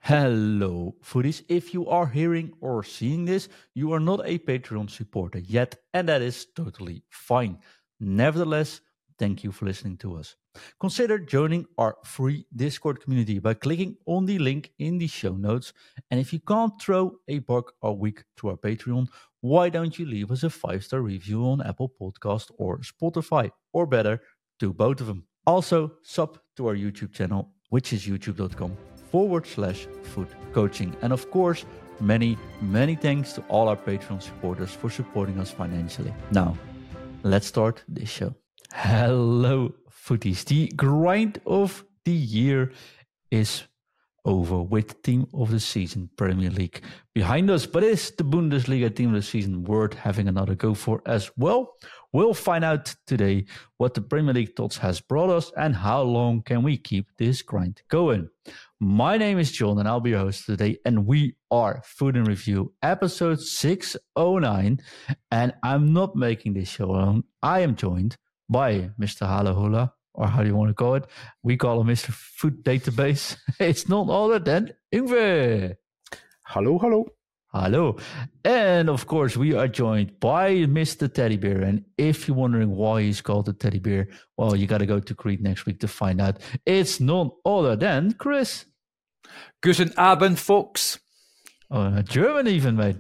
Hello, foodies. If you are hearing or seeing this, you are not a Patreon supporter yet, and that is totally fine. Nevertheless, thank you for listening to us. Consider joining our free Discord community by clicking on the link in the show notes. And if you can't throw a buck a week to our Patreon, why don't you leave us a 5-star review on Apple Podcast or Spotify? Or better, do both of them. Also, sub to our YouTube channel, which is youtube.com/food coaching. And of course, many thanks to all our Patreon supporters for supporting us financially. Now, let's start this show. Hello, footies. The grind of the year is over with Team of the Season Premier League behind us. But is the Bundesliga Team of the Season worth having another go for as well? We'll find out today what the Premier League Tots has brought us and how long can we keep this grind going. My name is John and I'll be your host today, and we are Food and Review episode 609, and I'm not making this show alone. I am joined by Mr. Halahola, or how do you want to call it? We call him Mr. Food Database. It's none other than Ingve. Hello. Hello. And of course, we are joined by Mr. Teddy Bear. And if you're wondering why he's called the Teddy Bear, well, you got to go to Crete next week to find out. It's none other than Chris. Guten Abend, folks. Oh, German even, mate.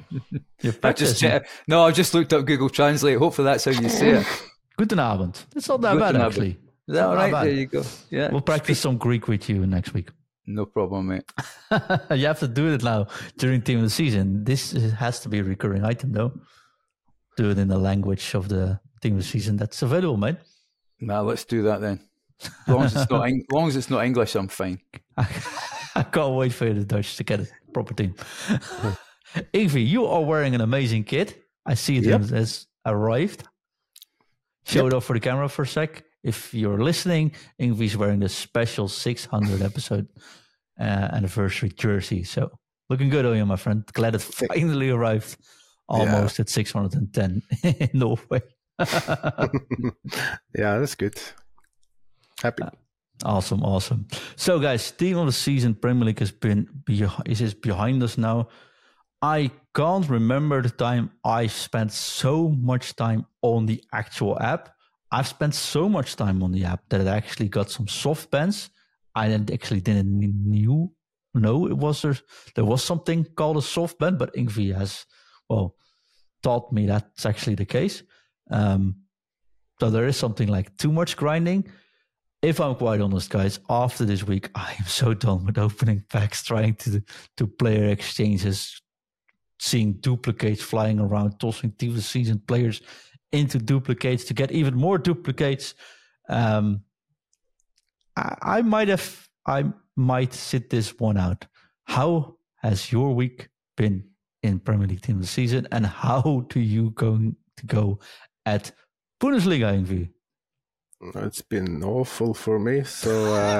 I just looked up Google Translate. Hopefully that's how you say it. Guten Abend. It's not that Guten bad, Abend. actually. Is that all right? There you go. Yeah. We'll practice some Greek with you next week. No problem, mate. You have to do it now during Team of the Season. This has to be a recurring item, though. Do it in the language of the Team of the Season that's available, mate. Nah, let's do that then. As long as it's not English, I'm fine. I can't wait for the Dutch to get a proper team. Ingve, you are wearing an amazing kit. I see it has arrived. Show it off for the camera for a sec. If you're listening, Ingve's wearing the special 600 episode anniversary jersey. So looking good on you, my friend. Glad it finally arrived almost at 610 in Norway. Yeah, that's good. Happy. Awesome. So, guys, Team of the Season Premier League is behind us now. I can't remember the time I spent so much time on the actual app. I've spent so much time on the app that it actually got some soft bans. I didn't know it was there was something called a soft ban, but Ingve has taught me that's actually the case. So there is something like too much grinding. If I'm quite honest, guys, after this week, I am so done with opening packs, trying to player exchanges, seeing duplicates flying around, tossing Team of the Season players into duplicates to get even more duplicates. I might sit this one out. How has your week been in Premier League Team of the Season, and how do you going to go at Bundesliga, Ingve? It's been awful for me. So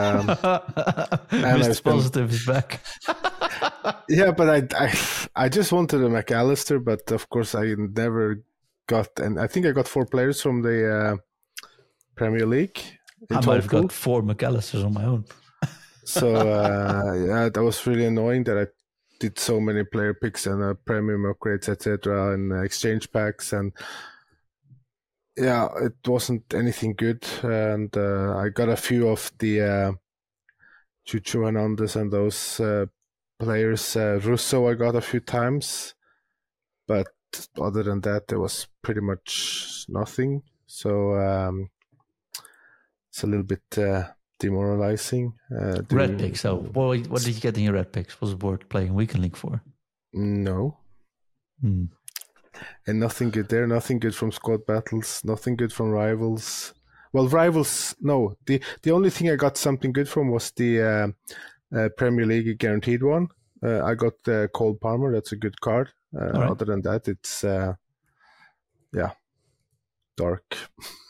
Mr. Positive is back. Yeah, but I just wanted a McAllister, but of course I never got, and I think I got 4 players from the Premier League. I might have got 4 McAllisters on my own. So that was really annoying that I did so many player picks and premium upgrades, etc., and exchange packs, and yeah, it wasn't anything good. And I got a few of the Chucho Hernandez and those players. Russo I got a few times, but other than that, there was pretty much nothing. So it's a little bit demoralizing. Red picks, so what did you get in your red picks? Was it worth playing Weekend League for? No. And nothing good there, nothing good from squad battles, nothing good from rivals. Well, rivals, no. The only thing I got something good from was the Premier League guaranteed one. I got Cole Palmer, that's a good card. Right. Other than that, it's, dark.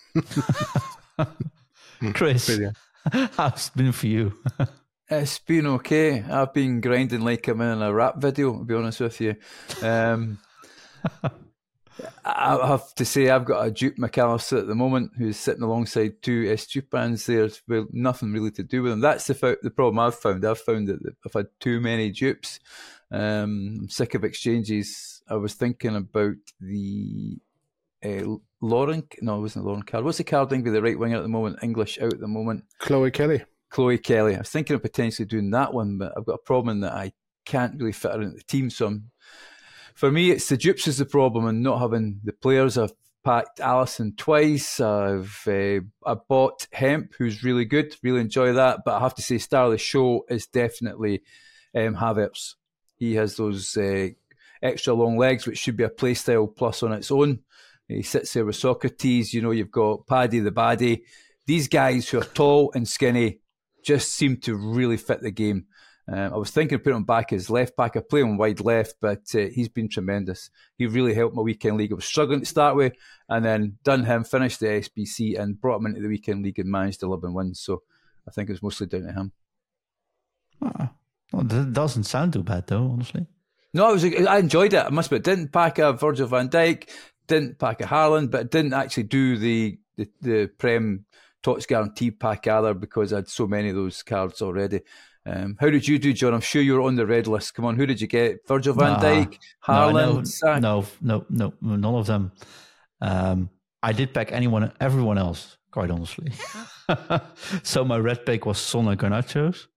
Chris, how's it been for you? It's been okay. I've been grinding like I'm in a rap video, to be honest with you. I have to say I've got a Duke McAllister at the moment who's sitting alongside two Estupans there with nothing really to do with them. That's the problem I've found. I've found that I've had too many dupes. I'm sick of exchanges. I was thinking about the Lauren. No, it wasn't Lauren Card. What's the card thing with the right winger at the moment? English out at the moment. Chloe Kelly. I was thinking of potentially doing that one, but I've got a problem in that I can't really fit her into the team. So for me, it's the dupes is the problem and not having the players. I've packed Allison twice. I bought Hemp, who's really good. Really enjoy that. But I have to say, star of the show is definitely Havertz. He has those extra long legs, which should be a playstyle plus on its own. He sits there with Socrates. You've got Paddy the Baddie. These guys who are tall and skinny just seem to really fit the game. I was thinking of putting him back as left back. I play him wide left, but he's been tremendous. He really helped my weekend league. I was struggling to start with, and then done him, finished the SBC, and brought him into the weekend league and managed 11 wins. So I think it was mostly down to him. Well, that doesn't sound too bad, though, honestly. No, I enjoyed it. I must admit, didn't pack a Virgil van Dijk, didn't pack a Haaland, but didn't actually do the Prem Tots Guarantee pack either because I had so many of those cards already. How did you do, John? I'm sure you were on the red list. Come on, who did you get? Virgil van Dijk, Haaland? No, none of them. I did pack everyone else, quite honestly. So my red pick was Son and Nachos,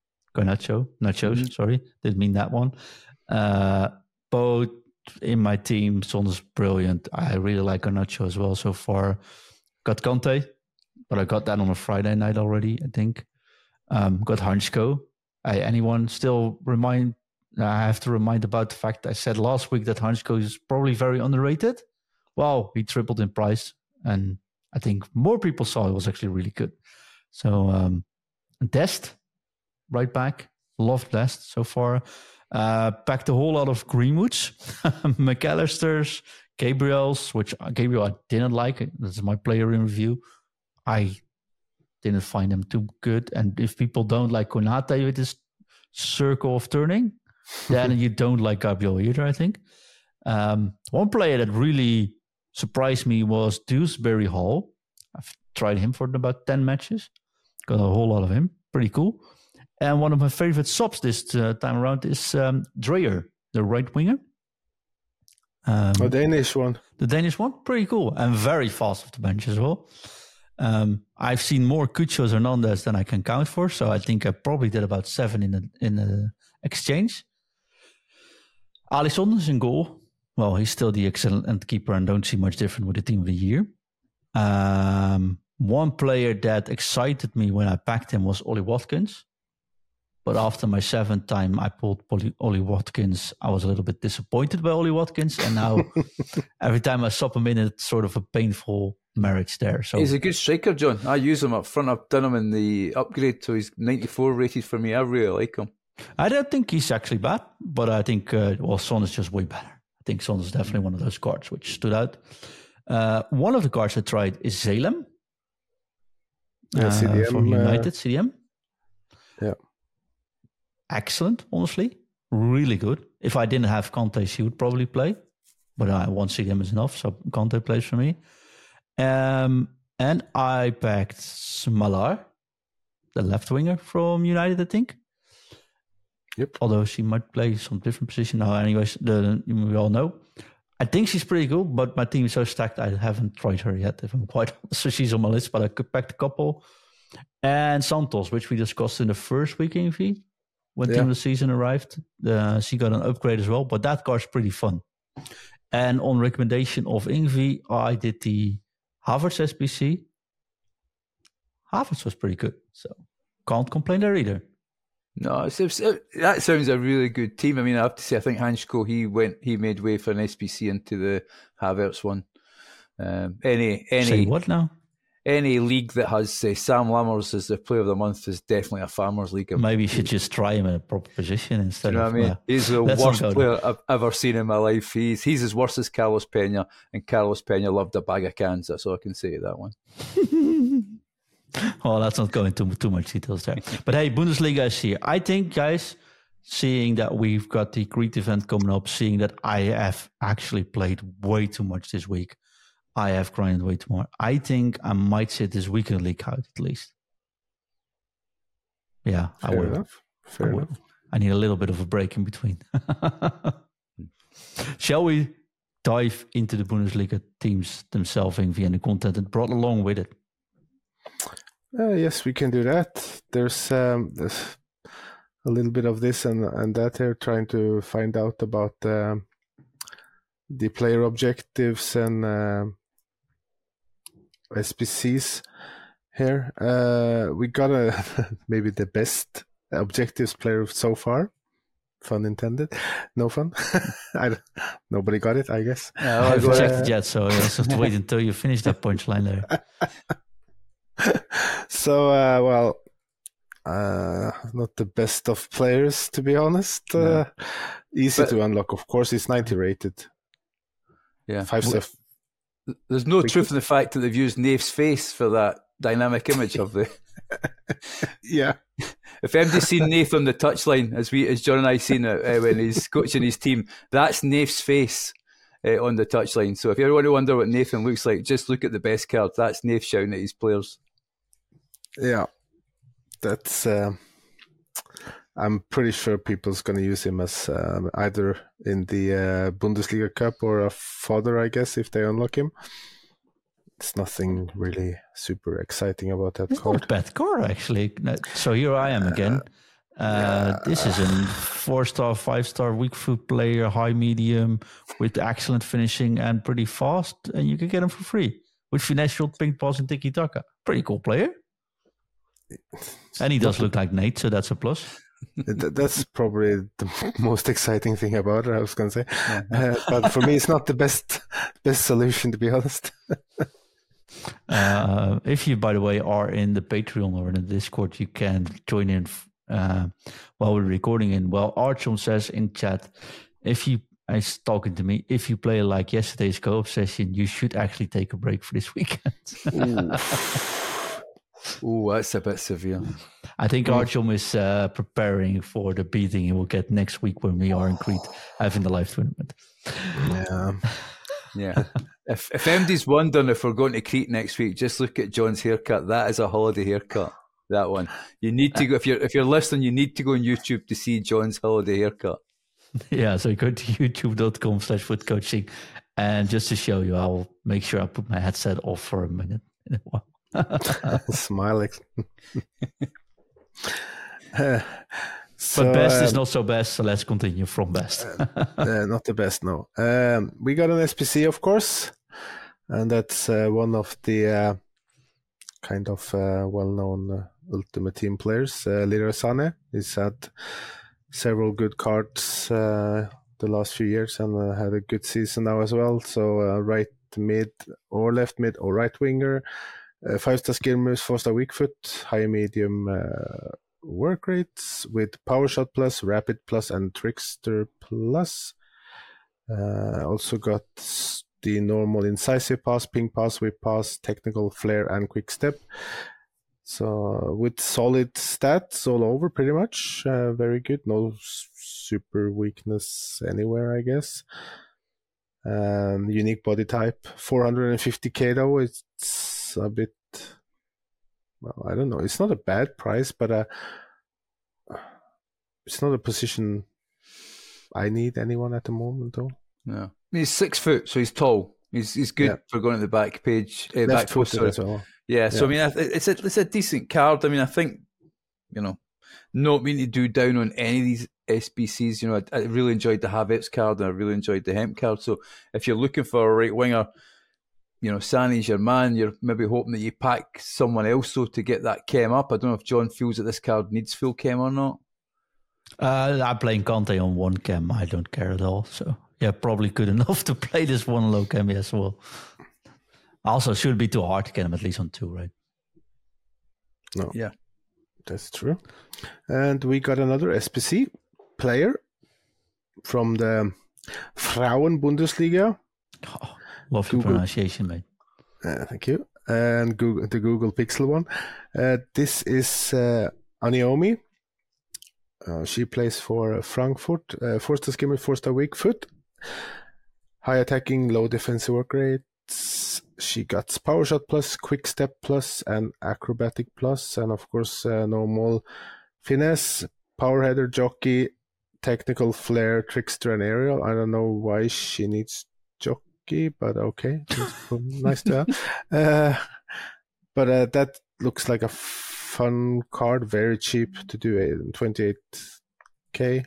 sorry. Didn't mean that one. Both in my team, Son is brilliant. I really like Garnacho as well so far. Got Conte, but I got that on a Friday night already, I think. Got Hansko. I have to remind about the fact I said last week that Hansko is probably very underrated. Well, he tripled in price, and I think more people saw it was actually really good. So Dest, right back. Loved Dest so far. Packed a whole lot of Greenwoods, McAllisters, Gabriels, which Gabriel I didn't like. That's my player in review. I didn't find them too good. And if people don't like Konate with his circle of turning, then you don't like Gabriel either, I think. One player that really surprised me was Dewsbury Hall. I've tried him for about 10 matches. Got a whole lot of him. Pretty cool. And one of my favorite subs this time around is Dreyer, the right winger. The Danish one. The Danish one? Pretty cool. And very fast off the bench as well. I've seen more Cuchos Hernandez than I can count for, so I think I probably did about 7 in the exchange. Alisson is in goal. Well, he's still the excellent keeper and don't see much different with the team of the year. One player that excited me when I packed him was Ollie Watkins. But after my 7th time I pulled Ollie Watkins, I was a little bit disappointed by Ollie Watkins. And now every time I swap him in, it's sort of a painful marriage there. So he's a good striker, John. I use him up front. I've done him in the upgrade, so he's 94 rated for me. I really like him. I don't think he's actually bad, but I think, Son is just way better. I think Son is definitely one of those cards which stood out. One of the cards I tried is Zalem. CDM, from United, CDM. Yeah. Excellent, honestly. Really good. If I didn't have Conte, she would probably play. But I won't see them as enough, so Conte plays for me. And I packed Smalar, the left winger from United, I think. Yep. Although she might play some different position now. Anyways, we all know. I think she's pretty good, but my team is so stacked I haven't tried her yet, if I'm quite honest. So she's on my list, but I could pack a couple. And Santos, which we discussed in the first week in V. When team of the season arrived, she got an upgrade as well, but that card's pretty fun. And on recommendation of Ingvi, I did the Havertz SBC. Havertz was pretty good, so can't complain there either. No, that sounds a really good team. I mean, I have to say, I think Hansko, he made way for an SBC into the Havertz one. Say what now? Any league that has Sam Lammers as the player of the month is definitely a farmers league. Maybe you should just try him in a proper position instead. You know what I mean? He's the worst player I've ever seen in my life. He's as worse as Carlos Pena, and Carlos Pena loved a bag of cans. That's all I can say to that one. Well, let's not go into too much details there. But hey, Bundesliga is here. I think, guys, seeing that we've got the Crete event coming up, seeing that I have actually played way too much this week. I have grinded way too much. I think I might sit this weekend league out at least. Yeah, I will. Fair enough. I need a little bit of a break in between. Shall we dive into the Bundesliga teams themselves in Vienna content and brought along with it? Yes, we can do that. There's a little bit of this and that here, trying to find out about the player objectives and SBCs here. We got maybe the best objectives player so far. Fun intended. No fun. Nobody got it, I guess. I haven't checked it yet, so I just have to wait until you finish that punchline there. So, not the best of players, to be honest. No. Easy to unlock, of course. It's 90 rated. Yeah. 5 stuff. There's no truth in the fact that they've used Naif's face for that dynamic image of the. Yeah. If anybody's seen Naif on the touchline, as John and I seen it when he's coaching his team, that's Naif's face on the touchline. So if you ever want to wonder what Nathan looks like, just look at the best card. That's Naif shouting at his players. Yeah, that's. I'm pretty sure people's going to use him as either in the Bundesliga Cup or a fodder, I guess, if they unlock him. It's nothing really super exciting about that card. Not a bad card, actually. So here I am again. This is a 4-star, 5-star weak foot player, high medium, with excellent finishing and pretty fast. And you can get him for free with finesse shot, ping pass, and tiki taka. Pretty cool player. And he does look like Nate, so that's a plus. That's probably the most exciting thing about it, I was going to say. But for me, it's not the best solution, to be honest. If you, by the way, are in the Patreon or in the Discord, you can join in while we're recording in. Well, Archon says in chat, he's talking to me, if you play like yesterday's co-op session, you should actually take a break for this weekend. Ooh, that's a bit severe. I think Archon is preparing for the beating he will get next week when we are in Crete having the live tournament. Yeah. If MD's wondering if we're going to Crete next week, just look at John's haircut. That is a holiday haircut. That one. You need to go if you're listening. You need to go on YouTube to see John's holiday haircut. Yeah, so go to youtube.com/footcoaching, and just to show you, I'll make sure I put my headset off for a minute. Smiling. But best is not so best, so let's continue from best. Not the best, no. We got an SPC, of course, and that's one of the kind of well-known Ultimate Team players, Leroy Sané. He's had several good cards the last few years and had a good season now as well. So right mid or left mid or right winger, 5-star skill moves, 4-star weak foot, high medium work rates with power shot plus, rapid plus, and trickster plus. Also got the normal incisive pass, ping pass, whip pass, technical flair, and quick step. So with solid stats all over, pretty much. Very good. No super weakness anywhere, I guess. Unique body type, 450k though. It's a bit, well, I don't know. It's not a bad price, but it's not a position I need anyone at the moment though. Yeah, he's 6 foot, so he's tall. He's good for going to the back page, back post as well. Yeah, so I mean, it's a decent card. I mean, I think, not meaning to do down on any of these SBCs. I really enjoyed the Havertz card and I really enjoyed the Hemp card. So if you're looking for a right winger, Sané's your man. You're maybe hoping that you pack someone else so to get that chem up. I don't know if John feels that this card needs full chem or not. I'm playing Kante on 1 chem. I don't care at all. So yeah, probably good enough to play this 1 low chem as well. Also, shouldn't be too hard to get him at least on 2, right? No. Yeah. That's true. And we got another SPC player from the Frauen-Bundesliga. Oh, love your pronunciation, mate. Thank you. And the Google Pixel one. This is Aniomi. She plays for Frankfurt. 4-star skimmer, 4-star weak foot. High attacking, low defensive work rates. She got power shot plus, quick step plus, and acrobatic plus, and of course normal finesse, power header, jockey, technical flair, trickster, and aerial. I don't know why she needs jockey, but okay, nice to have. But that looks like a fun card, very cheap to do 28k.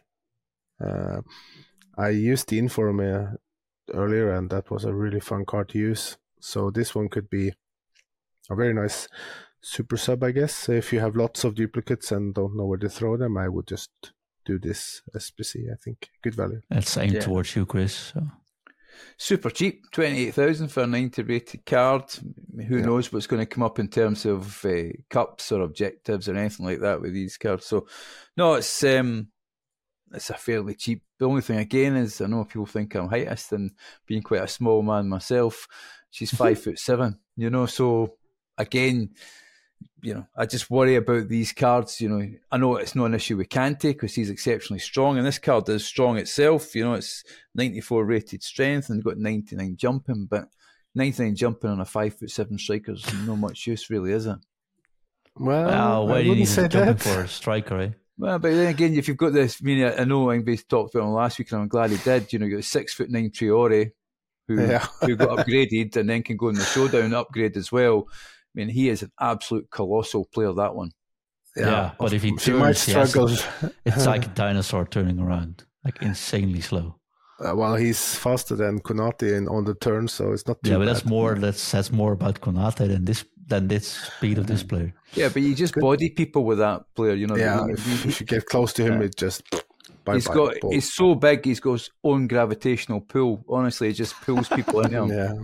I used the Inform earlier, and that was a really fun card to use. So this one could be a very nice super sub, I guess. If you have lots of duplicates and don't know where to throw them, I would just do this SPC. I think good value. That's aimed towards you, Chris. So. Super cheap, 28,000 for a 90 rated card. Who knows what's going to come up in terms of cups or objectives or anything like that with these cards. So, no, it's a fairly cheap. The only thing again is I know people think I'm heightist, and being quite a small man myself, she's 5'7", so again, I just worry about these cards. I know it's not an issue with Kante because he's exceptionally strong, and this card is strong itself. It's 94 rated strength and got 99 jumping, but 99 jumping on a 5'7" striker is not much use, really, is it? Well, why do you need to jump for a striker, eh? Well, but then again, if you've got this, I know Ingve talked about him last week, and I'm glad he did. You got 6'9" Traore, who got upgraded and then can go in the showdown upgrade as well. I mean, he is an absolute colossal player, that one. Yeah, but if he turns, might struggle. It's like a dinosaur turning around, like insanely slow. Well, he's faster than Konate on the turn, so it's not too bad. But that's more about Konate than this speed of this player. Yeah, but you just body people with that player, Yeah, if you get close to him, it just... He's so big, he's got his own gravitational pull. Honestly, it just pulls people in him. Yeah.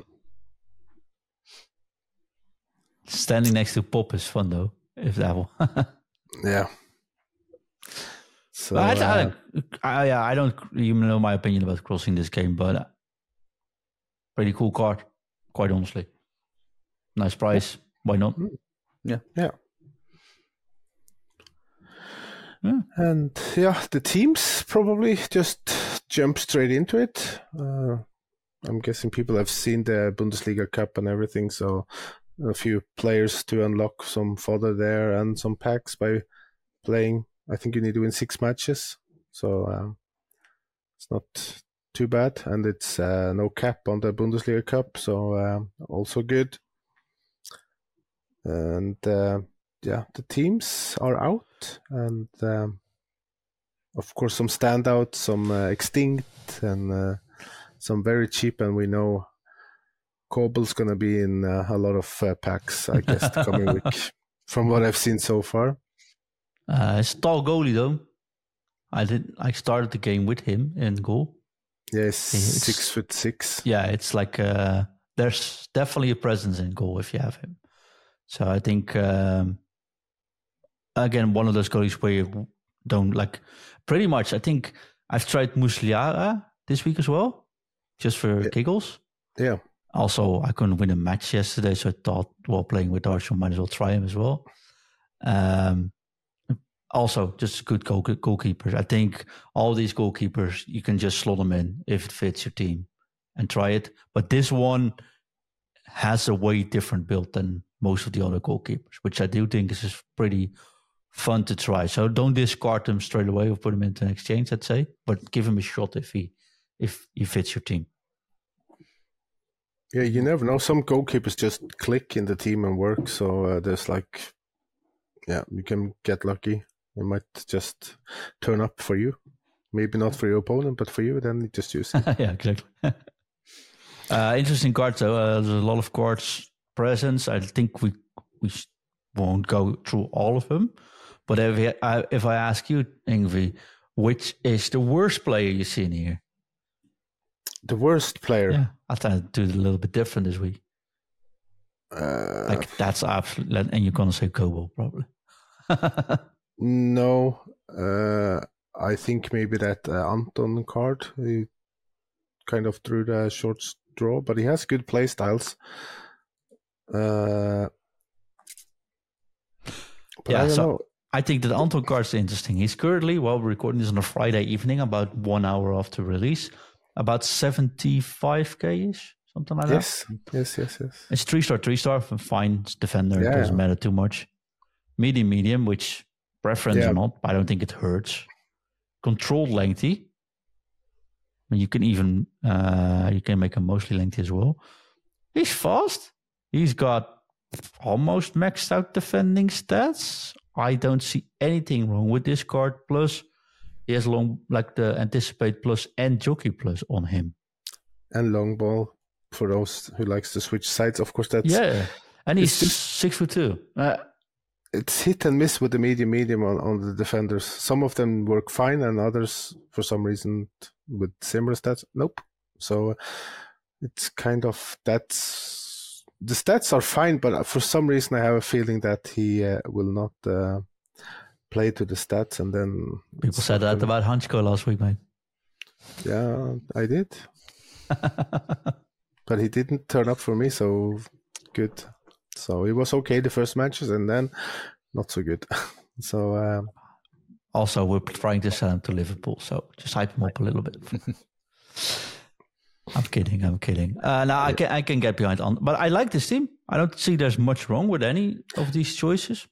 Standing next to Pop is fun, though, if that one. Yeah. So, I don't even know my opinion about crossing this game, but pretty cool card, quite honestly. Nice price. Why not? Yeah. And the teams probably just jump straight into it. I'm guessing people have seen the Bundesliga Cup and everything, so a few players to unlock some fodder there and some packs by playing. I think you need to win 6 matches, so it's not too bad. And it's no cap on the Bundesliga Cup, so also good. And the teams are out, and of course some standouts, some extinct, and some very cheap. And we know Kobel's going to be in a lot of packs, I guess, the coming week, from what I've seen so far. It's a tall goalie, though. I started the game with him in goal. Yes, 6'6". Yeah, it's like there's definitely a presence in goal if you have him. So I think, again, one of those goalies where you don't like, pretty much, I think I've tried Musliara this week as well, just for giggles. Yeah. Also, I couldn't win a match yesterday, so I thought, while playing with Arsenal, might as well try him as well. Also, just good goalkeepers. I think all these goalkeepers, you can just slot them in if it fits your team and try it. But this one has a way different build than most of the other goalkeepers, which I do think is pretty fun to try. So don't discard them straight away or put them into an exchange, I'd say, but give him a shot if he fits your team. Yeah, you never know. Some goalkeepers just click in the team and work. So there's you can get lucky. It might just turn up for you. Maybe not for your opponent, but for you, then you just use it. Yeah, exactly. Interesting cards, though. There's a lot of cards present. I think we won't go through all of them. But if I ask you, Ingve, which is the worst player you've seen here? The worst player? Yeah, I thought I'd do it a little bit different this week. That's absolutely... And you're going to say Kobel, probably. No. I think maybe that Anton card, he kind of drew the short straw, but he has good play styles. But I don't know. I think that Anton Card's interesting. He's currently, while we're recording this on a Friday evening, about 1 hour after release, about 75k-ish, something like Yes. that. Yes. It's 3-star, fine defender. It doesn't matter too much. Medium, which preference or not, but I don't think it hurts. Controlled lengthy. You can even you can make him mostly lengthy as well. He's fast. He's got almost maxed out defending stats. I don't see anything wrong with this card. Plus, he has the Anticipate Plus and Jockey Plus on him. And long ball for those who likes to switch sides. Of course, that's... Yeah, and he's 6'2". It's hit and miss with the medium on the defenders. Some of them work fine, and others, for some reason, with similar stats, nope. So it's kind of the stats are fine, but for some reason I have a feeling that he will not play to the stats, and then people said that about Hanchko last week, mate. Yeah, I did, but he didn't turn up for me, so good. So it was okay the first matches, and then not so good. So also, we're trying to sell him to Liverpool, so just hype him up a little bit. I'm kidding. Now I can get behind on, but I like this team. I don't see there's much wrong with any of these choices.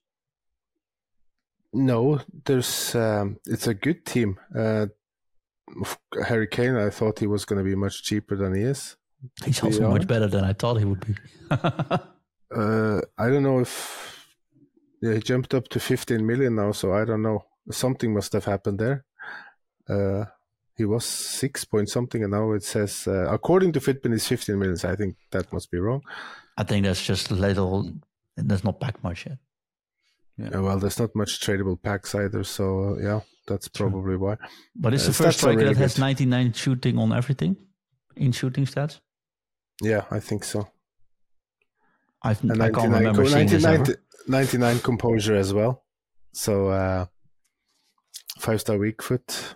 No, there's it's a good team. Harry Kane, I thought he was going to be much cheaper than he is. He's also much better than I thought he would be. I don't know if he jumped up to 15 million now, so I don't know. Something must have happened there. He was 6 point something, and now it says, according to Fitbin, it's 15 million. So I think that must be wrong. I think that's just little. There's not pack much yet. Yeah. Well, there's not much tradable packs either, so that's probably why. But it's the first striker really that has 99 shooting on everything in shooting stats. Yeah, I think so. I can't remember seeing this ever. 99 composure as well. So 5-star weak foot.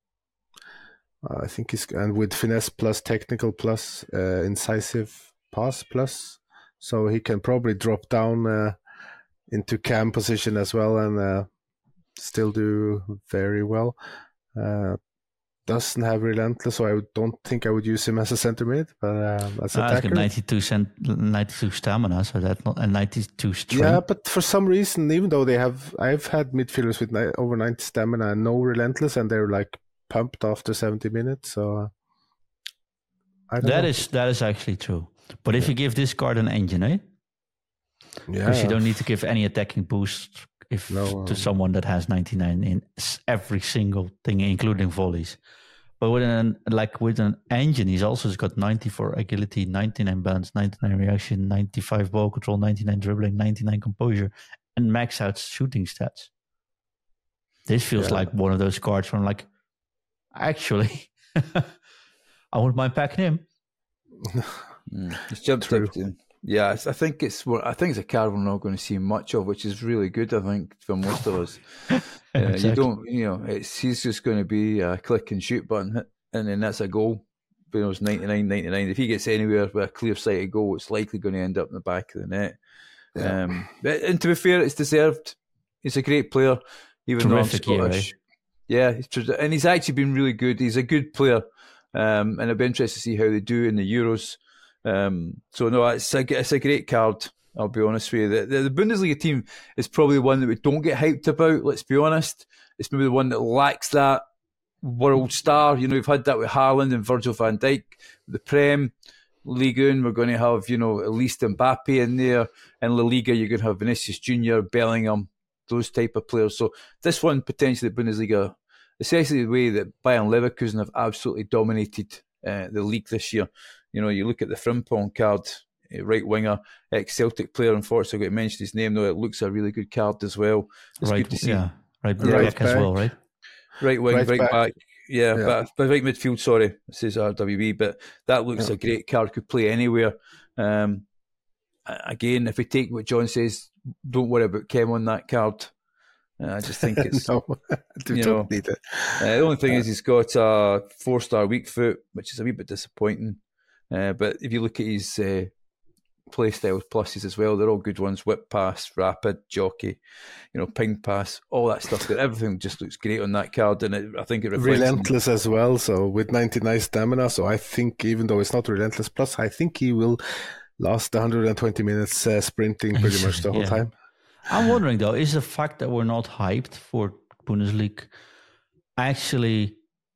I think he's, and with finesse plus technical plus incisive pass plus, so he can probably drop down into cam position as well and still do very well. Doesn't have relentless, so I don't think I would use him as a center mid, but as a attacker. He's got 92 stamina, so that's not, and 92 strength. Yeah, but for some reason, even though I've had midfielders with over 90 stamina and no relentless, and they're like pumped after 70 minutes. So I don't know. That is actually true. But if you give this card an engine, because you don't need to give any attacking boost to someone that has 99 in every single thing, including volleys. But with an engine, he's also got 94 agility, 99 balance, 99 reaction, 95 ball control, 99 dribbling, 99 composure, and max out shooting stats. This feels like one of those cards from actually, I wouldn't mind packing him. It's jumped up to. Yeah, I think it's a card we're not going to see much of, which is really good. I think for most of us, exactly. He's just going to be a click and shoot button, and then that's a goal. It's 99. If he gets anywhere with a clear sighted goal, it's likely going to end up in the back of the net. Yeah. And to be fair, it's deserved. He's a great player, even Terrific though I'm Scottish. And he's actually been really good. He's a good player, and I'd be interested to see how they do in the Euros. It's a great card. I'll be honest with you. The Bundesliga team is probably the one that we don't get hyped about. Let's be honest. It's maybe the one that lacks that world star. We've had that with Haaland and Virgil van Dijk. The Prem, Ligue 1, we're going to have at least Mbappe in there. In La Liga, you're going to have Vinicius Junior, Bellingham, those type of players. So this one potentially the Bundesliga, especially the way that Bayern Leverkusen have absolutely dominated the league this year. You look at the Frimpong card, right winger, ex-Celtic player. Unfortunately, I got to mention his name, though. It looks a really good card as well. It's good to see. Yeah, right back as well, right? Right wing, right back. Yeah. But right midfield, sorry. It says RWB, but that looks a great card. Could play anywhere. Again, if we take what John says, don't worry about Kem on that card. I just think it's... No, don't need it. The only thing is he's got a 4-star weak foot, which is a wee bit disappointing. But if you look at his play style pluses as well. They're all good ones. Whip pass, rapid, jockey, ping pass, all that stuff. Everything just looks great on that card, and I think it reflects relentless as well. So with 99 stamina, so I think even though it's not relentless plus, I think he will last 120 minutes sprinting pretty much the whole time. I'm wondering though, is the fact that we're not hyped for Bundesliga actually?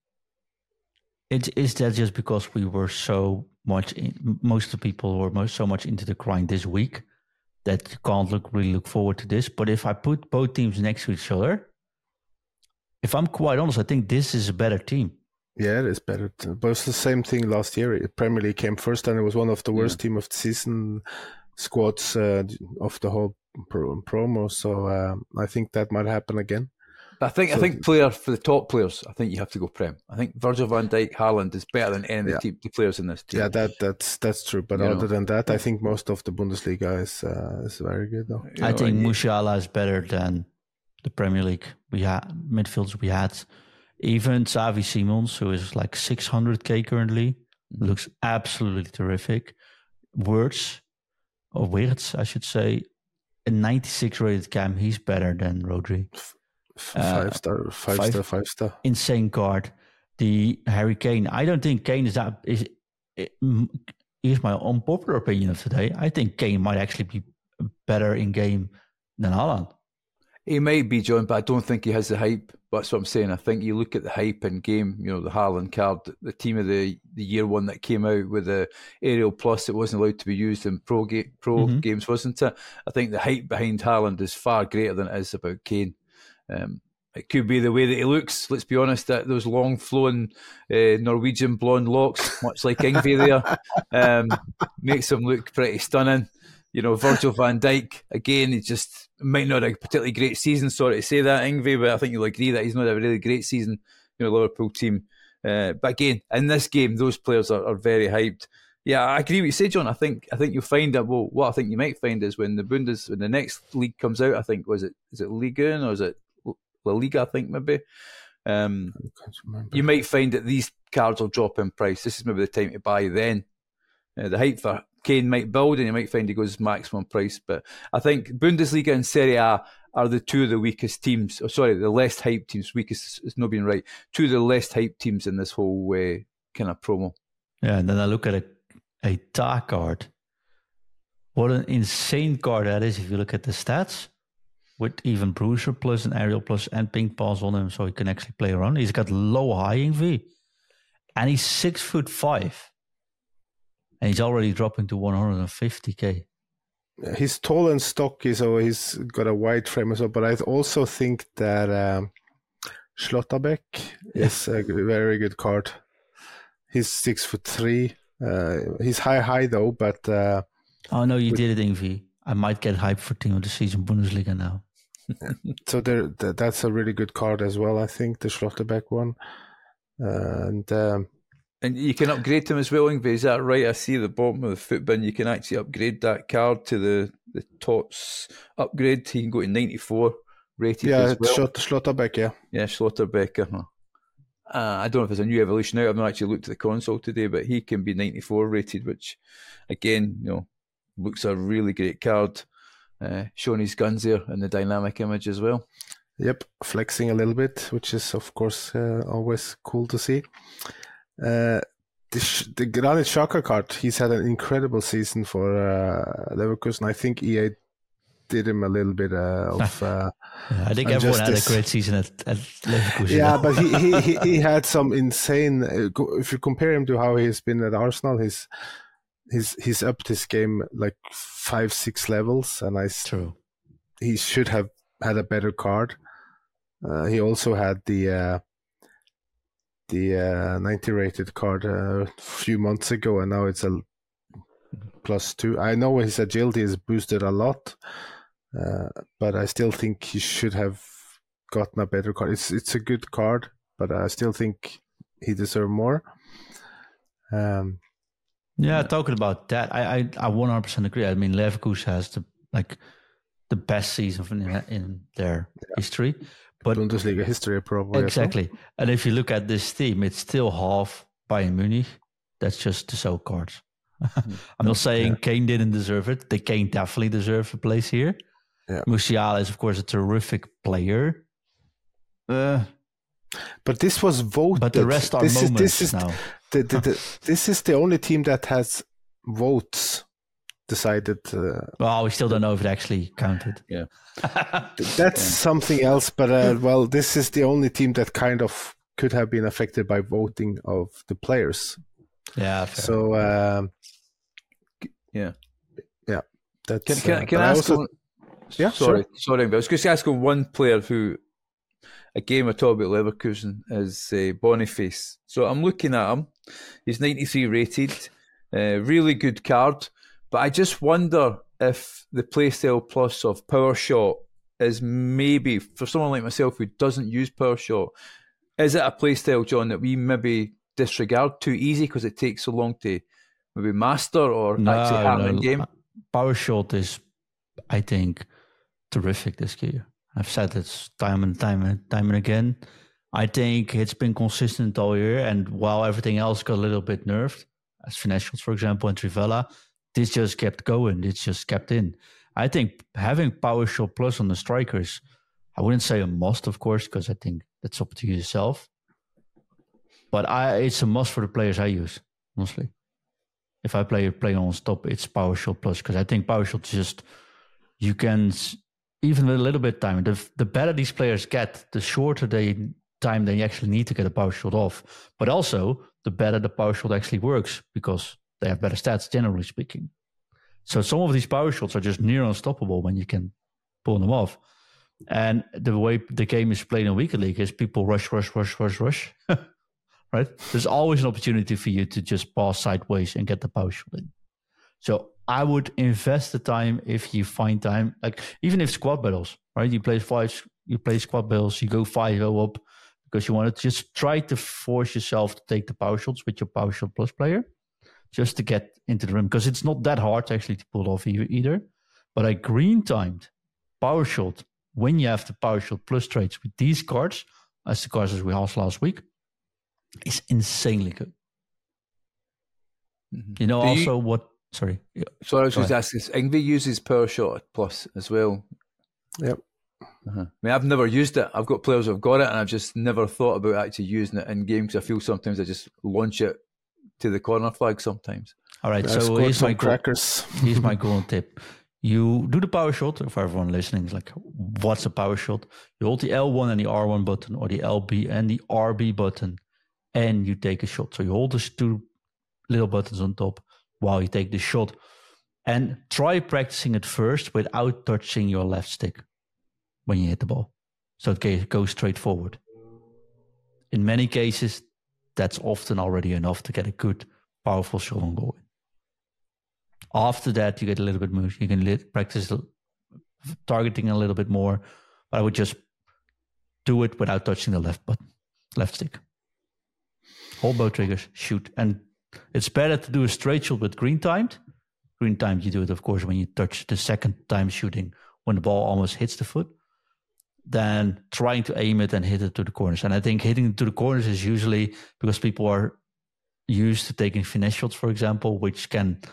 Is that just because we were so much? Most of the people were so much into the grind this week that you can't really look forward to this. But if I put both teams next to each other, if I'm quite honest, I think this is a better team. Yeah, it is better. But it's the same thing last year. Premier League came first, and it was one of the worst team of the season squads of the whole promo. So I think that might happen again. I think for the top players, I think you have to go Prem. I think Virgil van Dijk, Haaland is better than any of the players in this team. Yeah, that's true. But other than that, I think most of the Bundesliga is very good though. I think Musiala is better than the Premier League midfielders we had. Even Xavi Simons, who is like 600k currently, looks absolutely terrific. Wirtz, I should say, a 96 rated cam, he's better than Rodri. 5 star. Insane card. The Harry Kane. I don't think Kane is that. Here's my unpopular opinion of today. I think Kane might actually be better in game than Haaland. He might be, John, but I don't think he has the hype. That's what I'm saying. I think you look at the hype in game, the Haaland card, the team of the year one that came out with the Aerial Plus, it wasn't allowed to be used in pro games, wasn't it? I think the hype behind Haaland is far greater than it is about Kane. It could be the way that he looks, let's be honest, that those long flowing Norwegian blonde locks, much like Ingve there, makes him look pretty stunning. Virgil van Dijk, again, he just might not have a particularly great season. Sorry to say that, Ingve, but I think you'll agree that he's not a really great season, Liverpool team. But again, in this game, those players are very hyped. Yeah, I agree with you say, John. I think you'll find that. Well, what I think you might find is when the next league comes out. I think is it Liga or is it La Liga? I think maybe. You might find that these cards will drop in price. This is maybe the time to buy. Then the hype for Kane might build, and you might find he goes maximum price. But I think Bundesliga and Serie A are the two of the weakest teams. Oh, sorry, the less hyped teams. Weakest is not being right. Two of the less hyped teams in this whole kind of promo. Yeah, and then I look at a tar card. What an insane card that is if you look at the stats. With even Bruiser plus and Aerial plus and ping pass on him, so he can actually play around. He's got low high Ingve, and he's 6'5", and he's already dropping to 150k. He's tall and stocky, so he's got a wide frame as well. But I also think that Schlotterbeck is a very good card. He's 6'3". He's high though, but oh no, you did it, Ingve. I might get hyped for Team of the Season Bundesliga now. So that's a really good card as well, I think, the Schlotterbeck one. And you can upgrade him as well, Ingve, is that right? I see at the bottom of the foot bin, you can actually upgrade that card to the TOTS upgrade. He can go to 94 rated as well. Schlotterbeck, yeah. Yeah, Schlotterbeck. I don't know if there's a new evolution out. I've not actually looked at the console today, but he can be 94 rated, which, again, looks a really great card, showing his guns there in the dynamic image as well. Yep, flexing a little bit, which is of course always cool to see. The Granit Xhaka card, he's had an incredible season for Leverkusen. I think EA did him a little bit of. I think everyone had a great season at Leverkusen. Yeah, but he had some insane. If you compare him to how he's been at Arsenal, he's upped his game like 5-6 levels, and True. He should have had a better card. He also had the 90 rated card a few months ago, and now it's a +2. I know his agility is boosted a lot, but I still think he should have gotten a better card. It's a good card, but I still think he deserves more. Yeah, talking about that, I 100% agree. I mean, Leverkusen has the best season in their history. But Bundesliga history, probably. Exactly. Well. And if you look at this team, it's still half Bayern Munich. That's just the so cards. I'm not saying Kane didn't deserve it. Kane definitely deserves a place here. Yeah. Musiala is, of course, a terrific player. But this was voted. But the rest are moments now. This is the only team that has votes decided. Well, we still don't know if it actually counted. Yeah. That's something else. But, well, this is the only team that kind of could have been affected by voting of the players. Yeah. Fair. So, yeah. That's, can I ask? Yeah, sorry, sure. But I was going to ask one player who, again, we're talking about Leverkusen, is Boniface. So I'm looking at him. He's 93 rated, really good card. But I just wonder if the Playstyle Plus of Power Shot is maybe, for someone like myself who doesn't use Power Shot, is it a playstyle, John, that we maybe disregard too easy because it takes so long to maybe master or actually have in game? Power Shot is, I think, terrific this year. I've said this time and again. I think it's been consistent all year, and while everything else got a little bit nerfed, as Finesse, for example, and Trivela, this just kept going. It's just kept in. I think having Power Shot Plus on the strikers, I wouldn't say a must, of course, because I think that's up to you yourself. But it's a must for the players I use, mostly. If I play on stop, it's Power Shot Plus, because I think Power Shot just, you can, even a little bit time, the better these players get, the shorter time they actually need to get a Power Shot off. But also, the better the Power Shot actually works, because they have better stats, generally speaking. So some of these Power Shots are just near unstoppable when you can pull them off. And the way the game is played in Weekend League is people rush. Right? There's always an opportunity for you to just pass sideways and get the Power Shot in. So I would invest the time if you find time. Like, even if squad battles, right? You play squad battles, you go 5-0 up because you want to just try to force yourself to take the Power Shots with your Power Shot Plus player, just to get into the rim, because it's not that hard actually to pull off either. But I green timed Power Shot when you have the Power Shot Plus trades with these cards, as the cards as we asked last week, is insanely good. Mm-hmm. You know, what? Sorry. So I was just asking, Yngwie uses Power Shot Plus as well. Yep. Uh-huh. I mean, I've never used it. I've got players who've got it, and I've just never thought about actually using it in game, because I feel sometimes I just launch it to the corner flag sometimes. All right, so here's my golden tip. You do the Power Shot. For everyone listening, it's like, what's a Power Shot? You hold the L1 and the R1 button, or the LB and the RB button, and you take a shot. So you hold those two little buttons on top while you take the shot. And try practicing it first without touching your left stick when you hit the ball. So it goes straight forward. In many cases, that's often already enough to get a good, powerful shot on goal. After that, you get a little bit more. You can practice targeting a little bit more. But I would just do it without touching the left stick. Hold both triggers, shoot. And it's better to do a straight shot with green timed. Green timed, you do it, of course, when you touch the second time shooting, when the ball almost hits the foot, than trying to aim it and hit it to the corners. And I think hitting it to the corners is usually because people are used to taking finesse shots, for example, which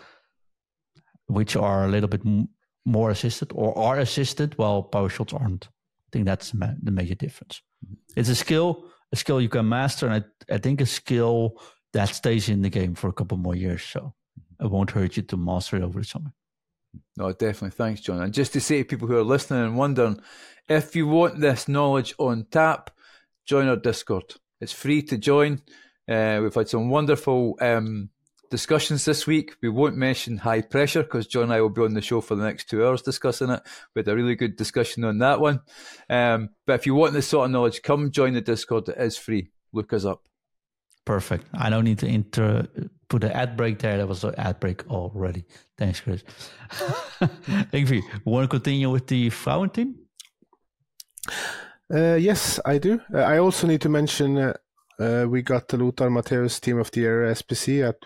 are a little bit more assisted or are assisted, while power shots aren't. I think that's the major difference. It's a skill you can master, and I think a skill that stays in the game for a couple more years. So it won't hurt you to master it over the summer. No, definitely. Thanks, John. And just to say to people who are listening and wondering, if you want this knowledge on tap, join our Discord. It's free to join. We've had some wonderful discussions this week. We won't mention high pressure because John and I will be on the show for the next 2 hours discussing it. We had a really good discussion on that one. But if you want this sort of knowledge, come join the Discord. It is free. Look us up. Perfect. I don't need to put an ad break there. That was an ad break already. Thanks, Chris. Yngwie, want to continue with the Vrouwen team? Yes, I do. I also need to mention we got the Lothar Matthäus Team of the Year SPC at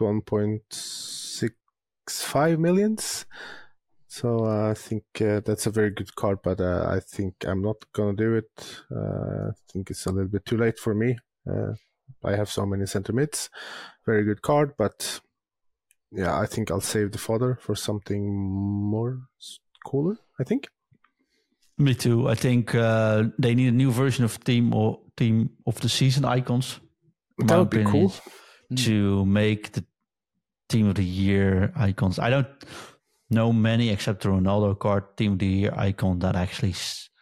1.65 millions. So I think that's a very good card, but I think I'm not going to do it. I think it's a little bit too late for me. I have so many center mids. Very good card, but yeah, I think I'll save the fodder for something more cooler, I think. Me too. I think they need a new version of team of the season icons. That would be cool. To make the team of the year icons. I don't know many except the Ronaldo card team of the year icon that actually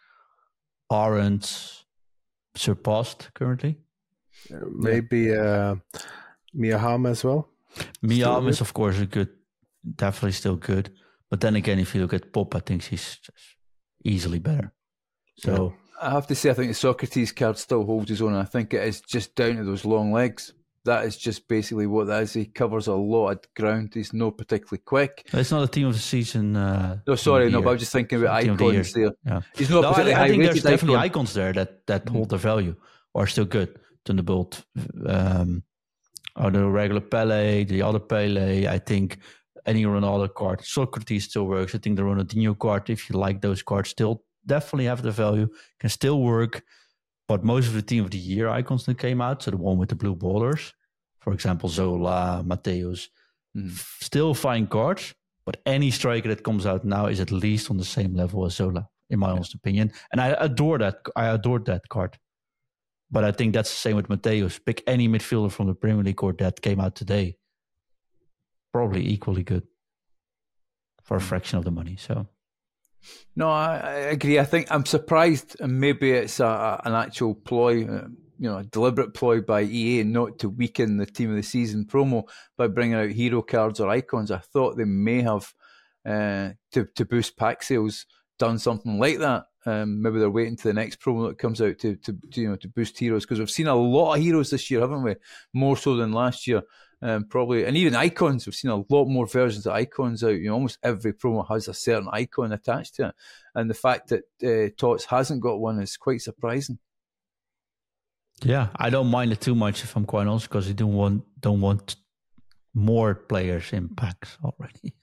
aren't surpassed currently. Maybe Mia Hamm as well. Mia Hamm is of course definitely still good. But then again, if you look at Pop, I think she's just easily better. So I have to say, I think the Socrates card still holds his own. I think it is just down to those long legs. That is just basically what that is. He covers a lot of ground. He's not particularly quick. It's not a team of the season. No, sorry, no, but I was just thinking about icons there. Yeah. He's not particularly high. I think there's definitely icon. Icons there that hold their value or are still good. Thunderbolt, or the regular Pele, the other Pele. I think any Ronaldo card, Socrates still works. I think the Ronaldinho card, if you like those cards, still definitely have the value, can still work. But most of the team of the year icons that came out, so the one with the blue borders, for example, Zola, Mateus, still fine cards. But any striker that comes out now is at least on the same level as Zola, in my honest opinion. And I adore that. I adored that card. But I think that's the same with Mateus. Pick any midfielder from the Premier League card that came out today. Probably equally good for a fraction of the money. So, no, I agree. I think I'm surprised, and maybe it's an actual ploy, a deliberate ploy by EA not to weaken the team of the season promo by bringing out hero cards or icons. I thought they may have to boost pack sales done something like that. Maybe they're waiting to the next promo that comes out to boost heroes, because we've seen a lot of heroes this year, haven't we? More so than last year. Probably, and even icons, we've seen a lot more versions of icons out. Almost every promo has a certain icon attached to it, and the fact that Tots hasn't got one is quite surprising. Yeah, I don't mind it too much, if I'm quite honest, because you don't want more players in packs already.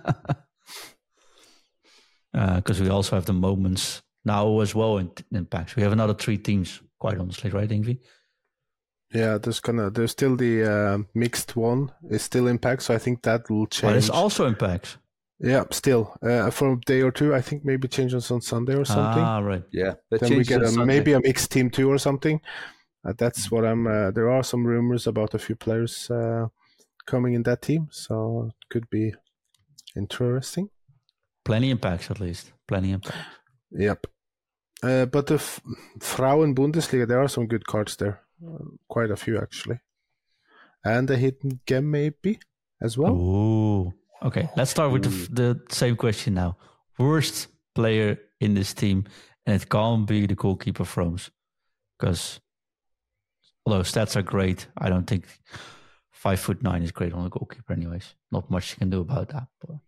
Because we also have the moments now as well in packs. We have another 3 teams, quite honestly, right, Ingvi? Yeah, there's still the mixed one is still in packs, so I think that will change. But it's also in packs. Yeah, still for a day or two. I think maybe changes on Sunday or something. Ah, right. Yeah, then we get maybe a mixed team 2 or something. That's what I'm. There are some rumors about a few players coming in that team, so it could be interesting. Plenty in packs, at least. Plenty in packs. Yep. But the Frauen Bundesliga, there are some good cards there. Quite a few, actually. And a hidden gem, maybe, as well. Ooh. Okay, let's start with the same question now. Worst player in this team, and it can't be the goalkeeper Froms. Because although stats are great, I don't think 5'9" is great on a goalkeeper anyways. Not much you can do about that.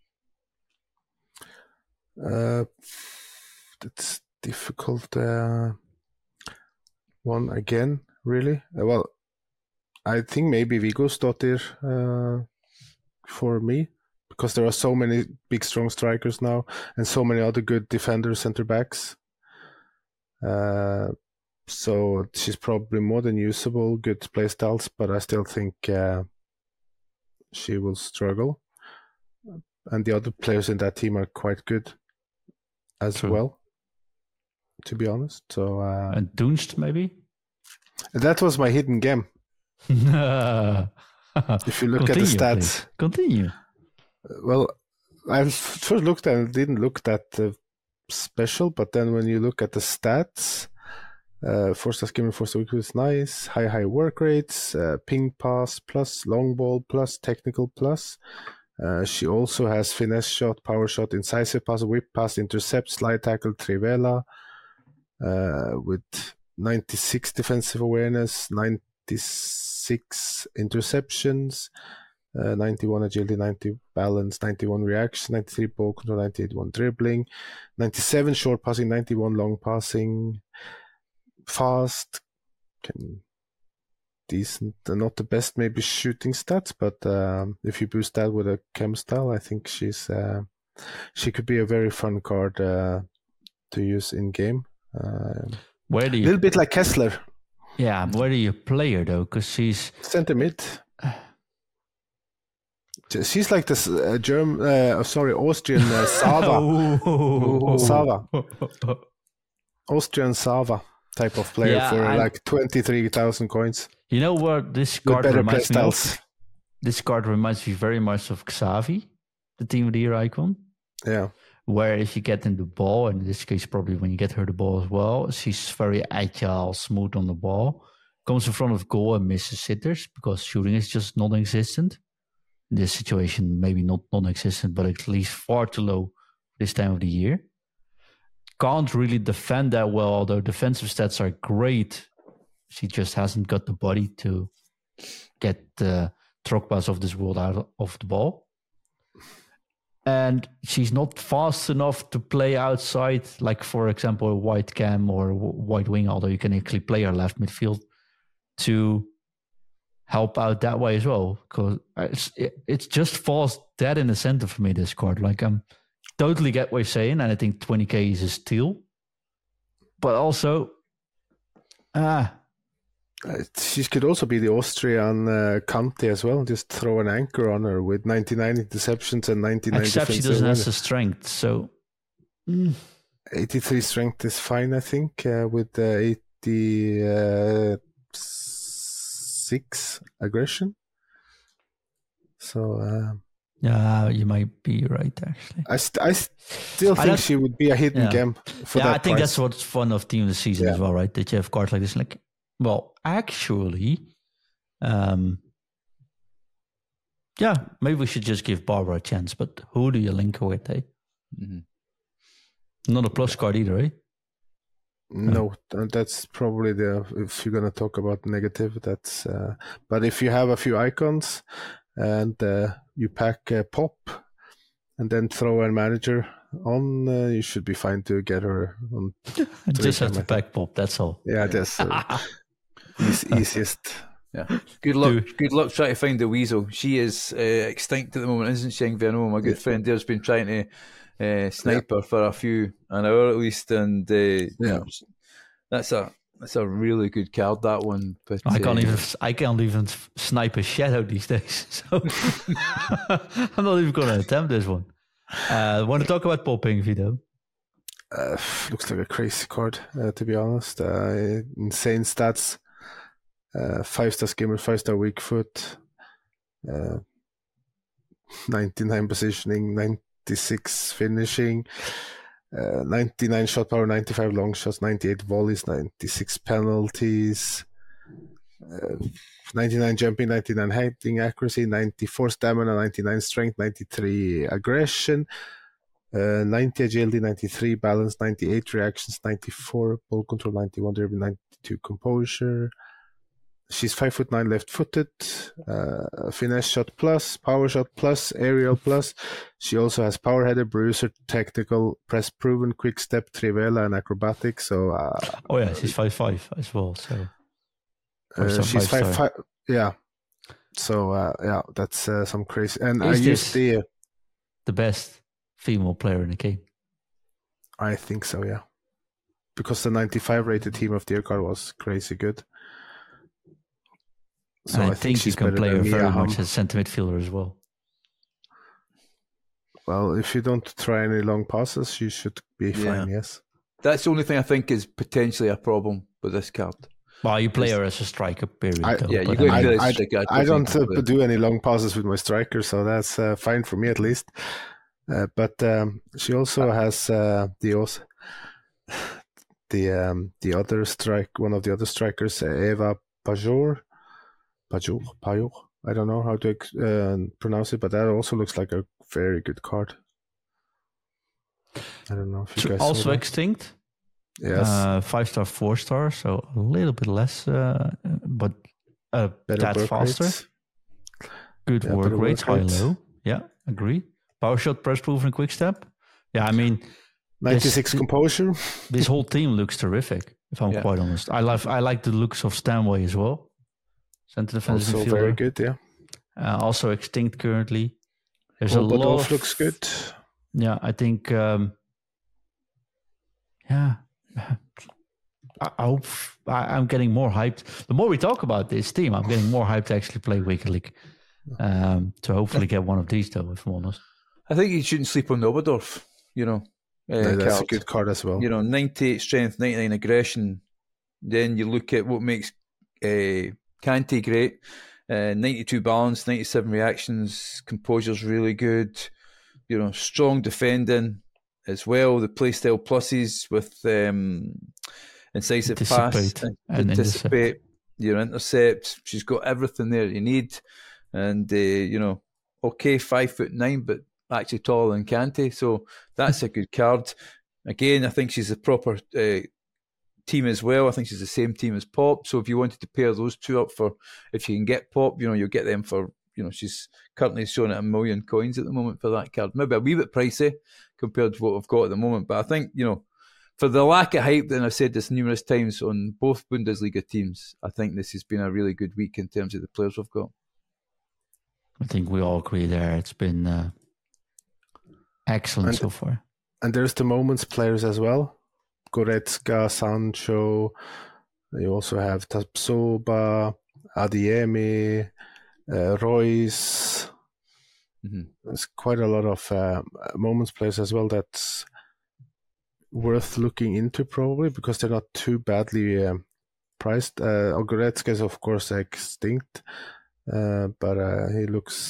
But. That's difficult one again, really. Well, I think maybe Vigosdottir for me, because there are so many big, strong strikers now and so many other good defenders, center backs. So she's probably more than usable, good play styles, but I still think she will struggle. And the other players in that team are quite good as well, to be honest. So and Dunst, maybe? That was my hidden gem. If you look at the stats. Please. Continue. Well, I first looked and it didn't look that special, but then when you look at the stats, force us giving force week is nice, high work rates, ping pass plus, long ball plus, technical plus. She also has finesse shot, power shot, incisive pass, whip pass, intercept, slide tackle, trivela, with 96 defensive awareness, 96 interceptions, 91 agility, 90 balance, 91 reaction, 93 ball control, 98 dribbling, 97 short passing, 91 long passing, fast, decent, not the best maybe shooting stats, but if you boost that with a chem style, I think she could be a very fun card to use in game. Where do you, a little bit like Kessler. Yeah, where do you play her though? Because she's center mid. She's like this Austrian Sava. Sava. Austrian Sava type of player like 23,000 coins. You know what this card reminds me of? This card reminds me very much of Xavi, the Team of the Year icon. Yeah. Where if you get in the ball, and in this case probably when you get her the ball as well, she's very agile, smooth on the ball, comes in front of goal and misses sitters because shooting is just non-existent. In this situation, maybe not non-existent, but at least far too low this time of the year. Can't really defend that well, although defensive stats are great. She just hasn't got the body to get the Drogba's of this world out of the ball. And she's not fast enough to play outside, like, for example, a wide cam or wide wing, although you can actually play her left midfield to help out that way as well. Because it just falls dead in the center for me, this card. Like, I'm totally get what you're saying, and I think 20k is a steal. But also, she could also be the Austrian Kante as well. Just throw an anchor on her with 99 interceptions and 99 except she doesn't have the strength, so 83 strength is fine, I think, with 86 aggression. So yeah, you might be right, actually. I still think she would be a hidden gem for that I think price. that's what's fun of Team of the Season as well, right? That you have cards like this. Like, well, actually, maybe we should just give Barbara a chance. But who do you link her with, eh? Mm-hmm. Not a plus card either, eh? No, that's probably if you're going to talk about negative, that's... but if you have a few icons and you pack Pop and then throw a manager on, you should be fine to get her on. Just have to pack Pop, that's all. Yeah, that's easiest. Yeah. Good luck trying to find the weasel. She is extinct at the moment, isn't she? I know my good friend there's been trying to snipe her for an hour at least, and that's a really good card, that one. But I can't even snipe a shadow these days, so I'm not even going to attempt this one. Want to talk about popping, Vito? Looks like a crazy card, to be honest. Insane stats. 5-star skimmer, 5-star weak foot, 99 positioning, 96 finishing, 99 shot power, 95 long shots, 98 volleys, 96 penalties, 99 jumping, 99 heading accuracy, 94 stamina, 99 strength, 93 aggression, 90 agility, 93 balance, 98 reactions, 94 ball control, 91 dribbling, 92 composure. She's 5'9", left-footed, finesse shot plus, power shot plus, aerial plus. She also has power header, bruiser, technical, press proven, quick step, trivela, and acrobatics. So she's 5'5" as well. So she's 5'5". Yeah. So that's some crazy. And I used the best female player in the game. I think so. Yeah, because the 95 rated Team of the Year card was crazy good. So I think you can play her very much as centre midfielder as well. Well, if you don't try any long passes, you should be fine, yes. That's the only thing I think is potentially a problem with this card. Well, you play her as a striker, period. I don't do any long passes with my striker, so that's fine for me at least. But she also has one of the other strikers, Eva Pajor. I don't know how to pronounce it, but that also looks like a very good card. I don't know if you guys also extinct. Yes, 5-star, 4-star, so a little bit less, but that faster. Rates. Good work rates, high low. Yeah, agree. Power shot, press proven, quick step. Yeah, I mean, 96 composure. This whole team looks terrific. If I'm quite honest, I like the looks of Stanway as well. Centre defensive also midfielder. Very good, yeah. Also extinct currently. There's a lot of... looks good. Yeah, I think... I hope I'm getting more hyped. The more we talk about this team, I'm getting more hyped to actually play Weekend League. To hopefully get one of these, though, if I'm honest. I think you shouldn't sleep on the Oberdorf, that's a good card as well. 98 strength, 99 aggression. Then you look at what makes Kante great. 92 balance, 97 reactions, composure's really good. Strong defending as well. The playstyle pluses with incisive pass, anticipate, intercept. She's got everything there you need. And, okay, 5'9", but actually taller than Kante. So that's a good card. Again, I think she's a proper team as well. I think she's the same team as Pop. So if you wanted to pair those two up if you can get Pop, you'll get them for, she's currently showing at $1 million coins at the moment for that card. Maybe a wee bit pricey compared to what we've got at the moment. But I think, for the lack of hype, and I've said this numerous times on both Bundesliga teams, I think this has been a really good week in terms of the players we've got. I think we all agree there. It's been excellent so far. And there's the moments players as well. Goretzka, Sancho. You also have Tapsoba, Adeyemi, Royce. Mm-hmm. There's quite a lot of moments players as well that's worth looking into probably because they're not too badly priced. Goretzka is of course extinct, but he looks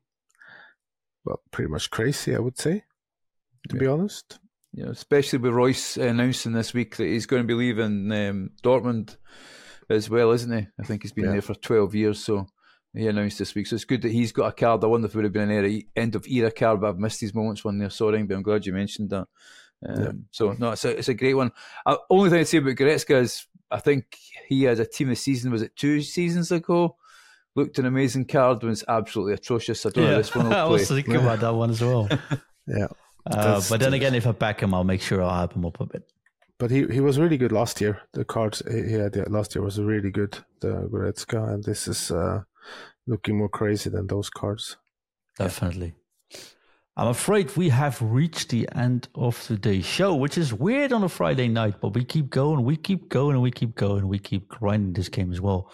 pretty much crazy, I would say, to be honest. Especially with Royce announcing this week that he's going to be leaving Dortmund as well, isn't he? I think he's been there for 12 years, so he announced this week. So it's good that he's got a card. I wonder if it would have been an end-of-era card, but I've missed these moments when they're soaring, but I'm glad you mentioned that. So, no, it's a great one. Only thing I'd say about Goretzka is I think he had a team of season, was it 2 seasons ago? Looked an amazing card, was absolutely atrocious. I don't know this one will play. I was thinking about that one as well. Yeah. But then again, if I back him, I'll make sure I'll hype him up a bit. But he was really good last year. The cards he had last year was really good, the Goretzka, and this is looking more crazy than those cards. Definitely. I'm afraid we have reached the end of today's show, which is weird on a Friday night, but we keep going, and we keep grinding this game as well.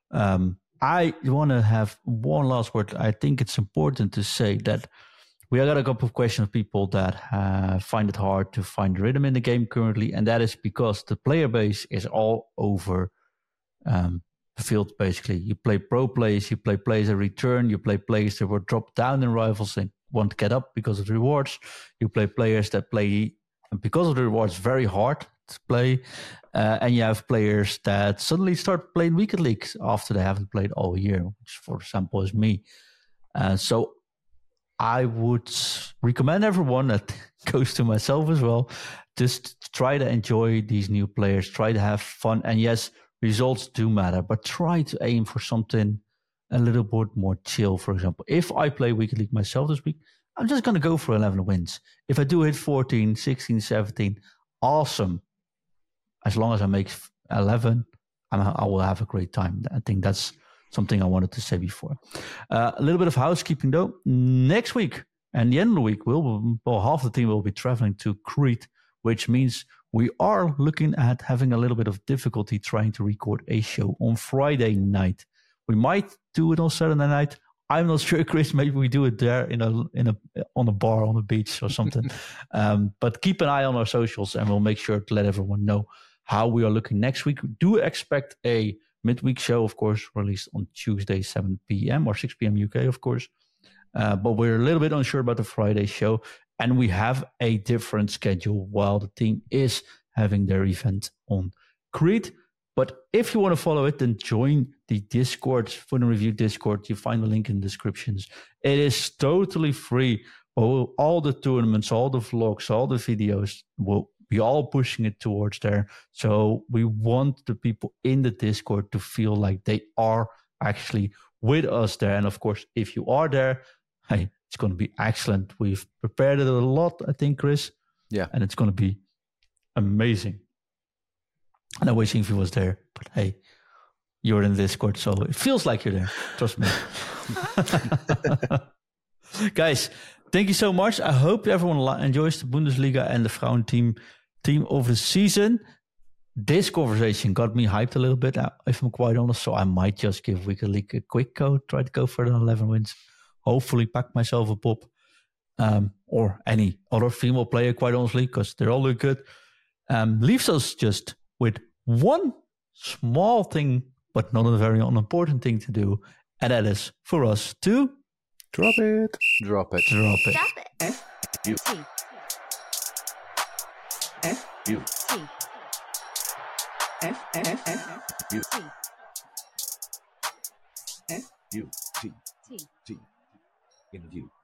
I want to have one last word. I think it's important to say that we got a couple of questions of people that find it hard to find rhythm in the game currently, and that is because the player base is all over the field, basically. You play pro plays, you play plays that return, you play players that were dropped down in rivals and want to get up because of the rewards. You play players that play, because of the rewards, very hard to play. And you have players that suddenly start playing weekend leagues after they haven't played all year, which, for example, is me. So I would recommend everyone, that goes to myself as well, just try to enjoy these new players, try to have fun. And yes, results do matter, but try to aim for something a little bit more chill. For example, if I play Weekend League myself this week, I'm just going to go for 11 wins. If I do hit 14, 16, 17, awesome. As long as I make 11, I will have a great time. I think that's something I wanted to say before. A little bit of housekeeping though. Next week and the end of the week, half the team will be traveling to Crete, which means we are looking at having a little bit of difficulty trying to record a show on Friday night. We might do it on Saturday night. I'm not sure, Chris. Maybe we do it there on a bar on the beach or something. But keep an eye on our socials, and we'll make sure to let everyone know how we are looking next week. We do expect a midweek show, of course, released on Tuesday, 7 p.m. or 6 p.m. UK, of course. But we're a little bit unsure about the Friday show, and we have a different schedule while the team is having their event on Crete. But if you want to follow it, then join the Discord, Foot and Review Discord. You find the link in the descriptions. It is totally free. All the tournaments, all the vlogs, all the videos, we'll be all pushing it towards there. So we want the people in the Discord to feel like they are actually with us there. And of course, if you are there, hey, it's going to be excellent. We've prepared it a lot, I think, Chris. Yeah. And it's going to be amazing. And I wish Ingvi was there, but hey, you're in the Discord, so it feels like you're there. Trust me. Guys, thank you so much. I hope everyone enjoys the Bundesliga and the Frauen team of the season. this conversation got me hyped a little bit, if I'm quite honest. So I might just give Weekend League a quick go, try to go further than 11 wins. Hopefully pack myself a pop. Or any other female player, quite honestly, because they all look good. Leaves us just with one small thing, but not a very unimportant thing to do. And that is for us to... Drop it. Drop it. Drop it. Drop it. F-U-T. F-U-T. F-F-F-U-T. F-U-T. T. Interview.